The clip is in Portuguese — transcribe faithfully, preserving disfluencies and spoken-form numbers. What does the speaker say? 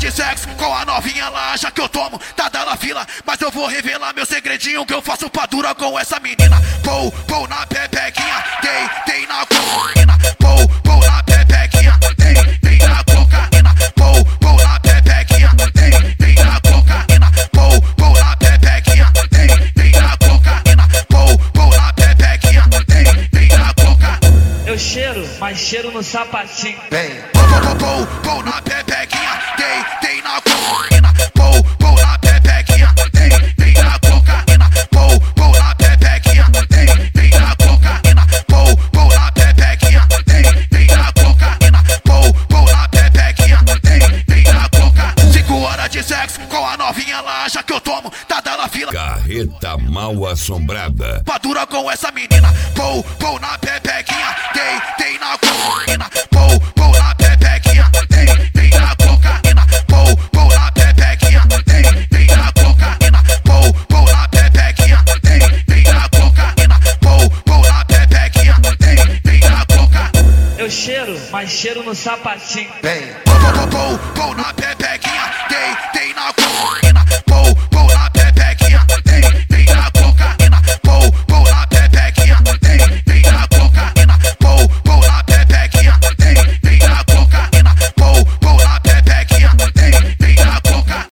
de sexo com a novinha lá, já que eu tomo, tá dando fila. Mas eu vou revelar meu segredinho, que eu faço padura com essa menina. Pou, pou na pepequinha, dei, dei na cocaína. Pou, pou na pepequinha, dei, dei na cocaína. Pou, pou na pepequinha, dei, dei na cocaína. Pou, pou na pepequinha, dei, dei na cocaína. Pou, pou na pepequinha, dei, dei na cocaína. Eu cheiro, mas cheiro no sapatinho. Vem, pou, pou, pou, pou na pepequinha, dei, dei na cocaína. Pou, pou na pepequinha, dei, dei na cocaína. Pou, pou na pepequinha, dei, dei na cocaína. Pou, pou na pepequinha, dei, dei na cocaína. Pou, pou na pepequinha, dei, dei na cocaína. Cinco horas de sexo com a novinha lá, já que eu tomo, tá dando fila. Carreta Mal Assombrada. Padura com essa menina. Pou, pou na pepequinha, dei, dei na cocaína. Pou, pou na pepequinha, dei, dei na cocaína. Pou, pou na pepequinha, dei, dei na cocaína. Pou, pou na pepequinha, dei, dei na cocaína. Pou, pou na pepequinha, dei, dei na cocaína. Eu cheiro, mas cheiro no sapatinho. Vem, pou, pou, pou, pou na pepequinha.